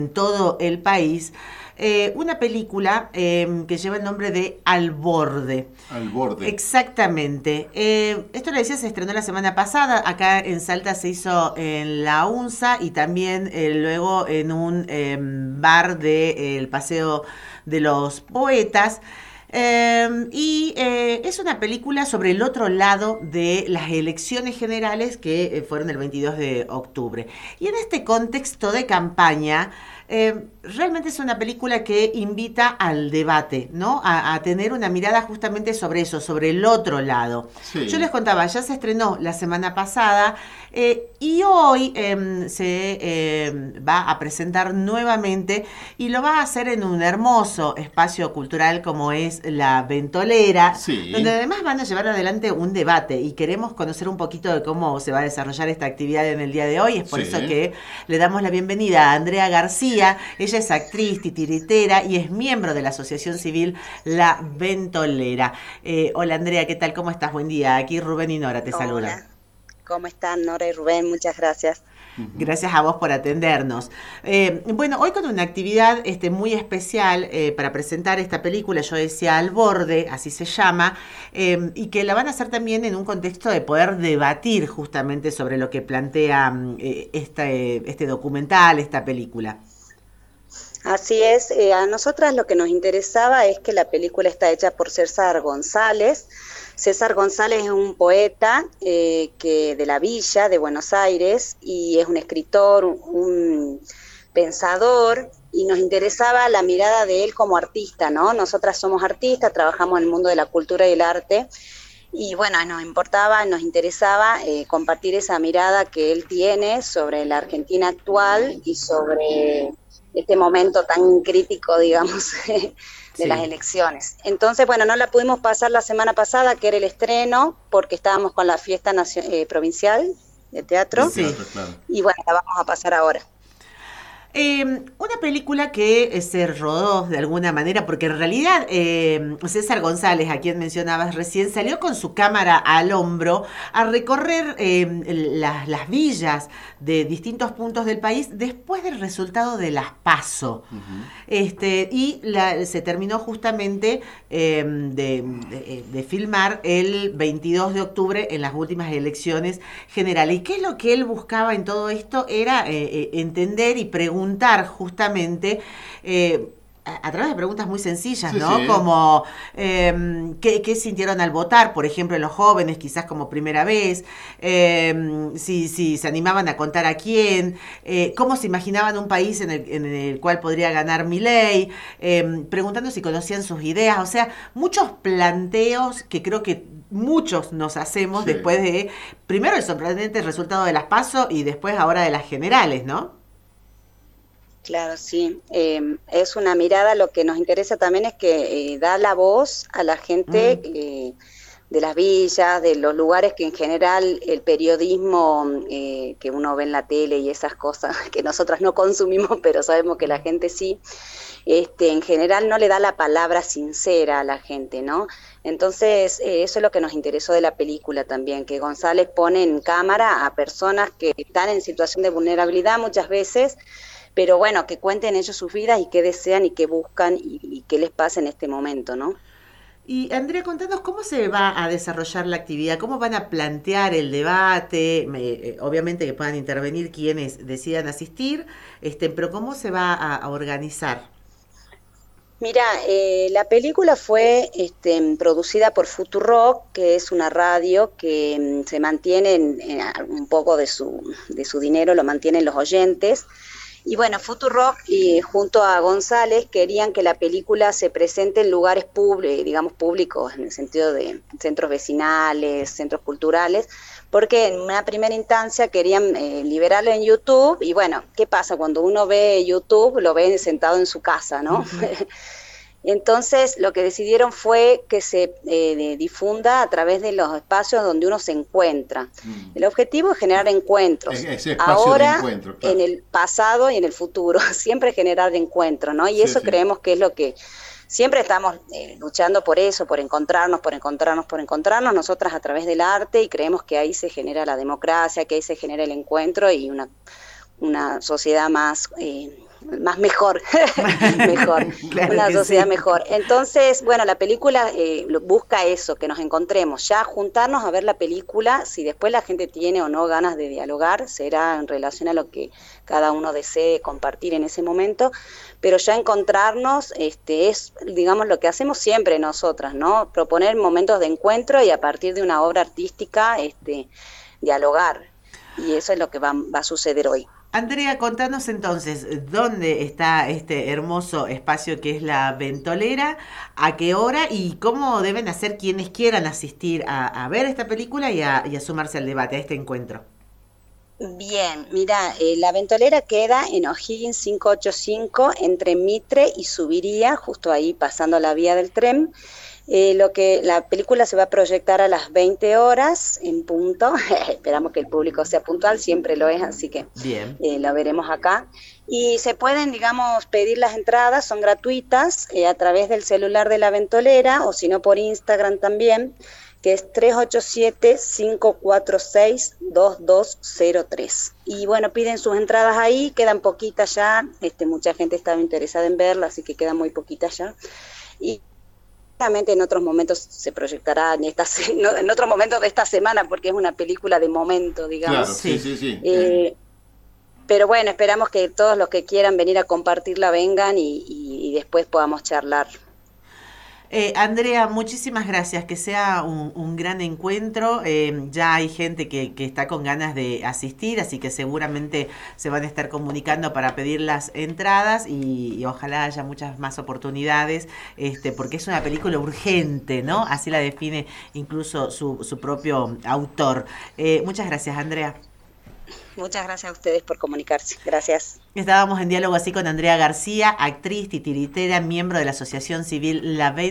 en todo el país, una película que lleva el nombre de Al Borde. Al borde. Exactamente. Esto le decía, se estrenó la semana pasada. Acá en Salta se hizo en la UNSA y también luego en un bar del Paseo de los Poetas. Es una película sobre el otro lado de las elecciones generales que fueron el 22 de octubre. Y en este contexto de campaña, realmente es una película que invita al debate, ¿no? A tener una mirada justamente sobre eso, sobre el otro lado. Yo les Sí. contaba, ya se estrenó la semana pasada y hoy se va a presentar nuevamente y lo va a hacer en un hermoso espacio cultural como es la Ventolera, donde Sí. además van a llevar adelante un debate y queremos conocer un poquito de cómo se va a desarrollar esta actividad en el día de hoy. Es por eso Sí. que le damos la bienvenida a Andrea García. Ella es actriz, titiritera y es miembro de la asociación civil La Ventolera. Hola Andrea, ¿qué tal? ¿Cómo estás? Buen día. Aquí Rubén y Nora te saludan. Hola, ¿cómo están Nora y Rubén? Muchas gracias. Ujú. Gracias a vos por atendernos. Bueno, hoy con una actividad muy especial para presentar esta película, yo decía Al Borde, así se llama, y que la van a hacer también en un contexto de poder debatir justamente sobre lo que plantea este documental, esta película. Así es, a nosotras lo que nos interesaba es que la película está hecha por César González. César González es un poeta que de la Villa de Buenos Aires y es un escritor, un pensador, y nos interesaba la mirada de él como artista, ¿no? Nosotras somos artistas, trabajamos en el mundo de la cultura y el arte. Y bueno, nos importaba, nos interesaba compartir esa mirada que él tiene sobre la Argentina actual y sobre este momento tan crítico, digamos, de las Sí. elecciones. Entonces, bueno, no la pudimos pasar la semana pasada, que era el estreno, porque estábamos con la fiesta provincial de De teatro, Sí. teatro, claro. y bueno, la vamos a pasar ahora. Una película que se rodó de alguna manera, porque en realidad César González, a quien mencionabas recién, salió con su cámara al hombro a recorrer las villas de distintos puntos del país después del resultado de las PASO. Ujú. Se terminó justamente de filmar el 22 de octubre en las últimas elecciones generales. ¿Y qué es lo que él buscaba en todo esto? Era entender y preguntar justamente a través de preguntas muy sencillas, Sí, ¿no? sí. Como ¿qué sintieron al votar, por ejemplo, los jóvenes, quizás como primera vez, si se animaban a contar a quién, cómo se imaginaban un país en el cual podría ganar Milei, preguntando si conocían sus ideas, o sea, muchos planteos que creo que muchos nos hacemos Sí. después de, primero el sorprendente resultado de las PASO y después ahora de las generales, ¿no? Claro, sí. Es una mirada, lo que nos interesa también es que da la voz a la gente Mm, de las villas, de los lugares que en general el periodismo que uno ve en la tele y esas cosas que nosotras no consumimos, pero sabemos que la gente sí, en general no le da la palabra sincera a la gente, ¿no? Entonces, eso es lo que nos interesó de la película también, que González pone en cámara a personas que están en situación de vulnerabilidad muchas veces, pero bueno, que cuenten ellos sus vidas y qué desean y qué buscan y qué les pasa en este momento, ¿no? Y Andrea, contanos cómo se va a desarrollar la actividad, cómo van a plantear el debate, obviamente que puedan intervenir quienes decidan asistir, pero cómo se va a organizar. Mira, la película fue producida por Futurock, que es una radio que se mantiene un poco de su dinero, lo mantienen los oyentes. Y bueno, Futurock y junto a González querían que la película se presente en lugares públicos, digamos públicos, en el sentido de centros vecinales, centros culturales, porque en una primera instancia querían liberarlo en YouTube. Y bueno, ¿qué pasa? Cuando uno ve YouTube, lo ve sentado en su casa, ¿no? Ujú. Entonces, lo que decidieron fue que se difunda a través de los espacios donde uno se encuentra. Mm. El objetivo es generar encuentros, Ese espacio de ahora, encuentro, en claro. el pasado y en el futuro, siempre generar encuentros, ¿no? Y Sí, eso sí. creemos que es lo que siempre estamos luchando por eso, por encontrarnos, por encontrarnos, por encontrarnos, nosotras a través del arte, y creemos que ahí se genera la democracia, que ahí se genera el encuentro y una sociedad más más mejor, mejor, Claro una que sociedad sí. mejor. Entonces, bueno, la película busca eso, que nos encontremos, ya juntarnos a ver la película, si después la gente tiene o no ganas de dialogar, será en relación a lo que cada uno desee compartir en ese momento, pero ya encontrarnos es, digamos, lo que hacemos siempre nosotras, ¿no? Proponer momentos de encuentro y a partir de una obra artística, dialogar. Y eso es lo que va a suceder hoy. Andrea, contanos entonces, ¿dónde está este hermoso espacio que es la Ventolera? ¿A qué hora? ¿Y cómo deben hacer quienes quieran asistir a ver esta película y a sumarse al debate, a este encuentro? Bien, mira, la ventolera queda en O'Higgins 585 entre Mitre y Subiría, justo ahí pasando la vía del tren. La película se va a proyectar a las 20 horas en punto. Esperamos que el público sea puntual, siempre lo es, así que Bien. lo veremos acá. Y se pueden, digamos, pedir las entradas, son gratuitas a través del celular de la ventolera o si no por Instagram también, que es 387-546-2203. Y bueno, piden sus entradas ahí, quedan poquitas ya, mucha gente estaba interesada en verla, así que quedan muy poquitas ya. Y seguramente en otros momentos se proyectará en otros momentos de esta semana, porque es una película de momento, digamos. Claro, sí, sí, sí. Pero bueno, esperamos que todos los que quieran venir a compartirla vengan y después podamos charlar. Andrea, muchísimas gracias, que sea un gran encuentro. Ya hay gente que está con ganas de asistir, así que seguramente se van a estar comunicando para pedir las entradas y ojalá haya muchas más oportunidades, porque es una película urgente, ¿no? Así la define incluso su propio autor. Muchas gracias, Andrea. Muchas gracias a ustedes por comunicarse. Gracias. Estábamos en diálogo así con Andrea García, actriz titiritera, miembro de la Asociación Civil La